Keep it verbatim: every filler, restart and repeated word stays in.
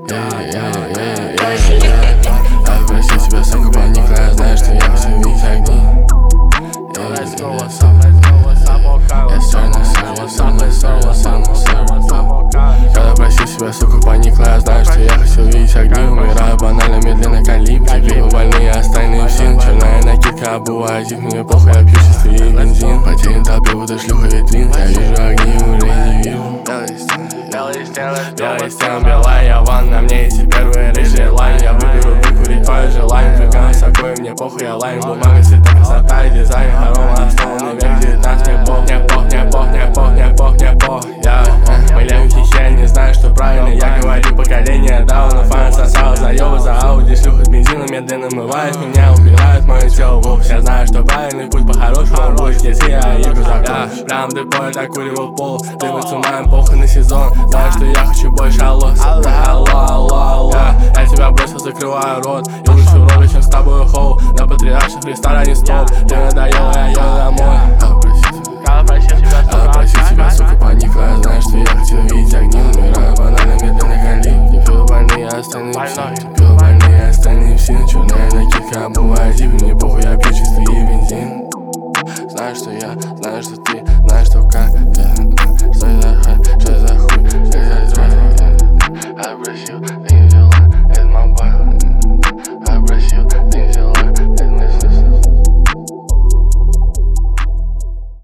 Я прости тебя, сука, поникла, знаю, что я хочу видеть огни. Я стерна, стерна, стерна, стерна, стерна, стерна. Когда прости себя, сука, поникла, я знаю, что я хочу видеть огни. Умираю банально, медленно, калибри. Пиво больные, остальные в син. Черная накидка обувает их, мне похуй, я пью чистый бензин. Потерян толпе, будто шлюха витрин. Я вижу огни, уже не вижу. Белые стены, белые стены, белая я ван. На мне эти первые рыжие лайн. Я выберу выкурить твое желание. Фиган с собой, мне похуй, я лайн. Бумага, цвета, красота и дизайн. Арома, основанный век девятнадцать. Мне пох, мне пох, мне пох, мне пох, мне пох, мне пох. Я, мы левки, я не знаю, что правильно. Я говорю, поколение дауна. Фан сосал, заёбы за ауди. Шлюха с бензином медленно мывает. Меня убирают мое тело в Я знаю, что правильный путь по-хорошему будет, если я еду за я прям депо, я куривал пол. Дымы туман, похуй на сезон. Знаю, что я хочу больше, алло, алло, алло, алло. Я, я тебя бросил, закрываю рот. И лучше вроде, чем с тобой хоу. На патриарших в ресторане стоп. Ты надоела, я еду домой. Я просил тебя, сука, поникла. Я знаю, что я хочу видеть огни. Умираю банально, медленно, калибри. Пиво больные, остальные в син. Пиво больные, остальные в син. Черная накидка обувает зип. Мне похуй, я пью чистый бензин. Знаю, что я, знаю, что ты, знаю, что как я.